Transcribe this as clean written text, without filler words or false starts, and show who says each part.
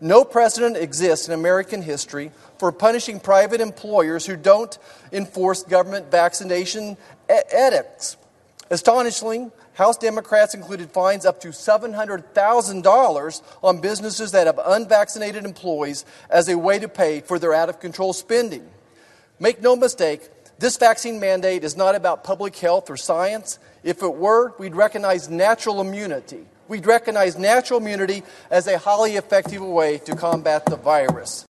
Speaker 1: No precedent exists in American history for punishing private employers who don't enforce government vaccination edicts. Astonishingly, House Democrats included fines up to $700,000 on businesses that have unvaccinated employees as a way to pay for their out-of-control spending. Make no mistake, this vaccine mandate is not about public health or science. If it were, we'd recognize natural immunity. We'd recognize natural immunity as a highly effective way to combat the virus.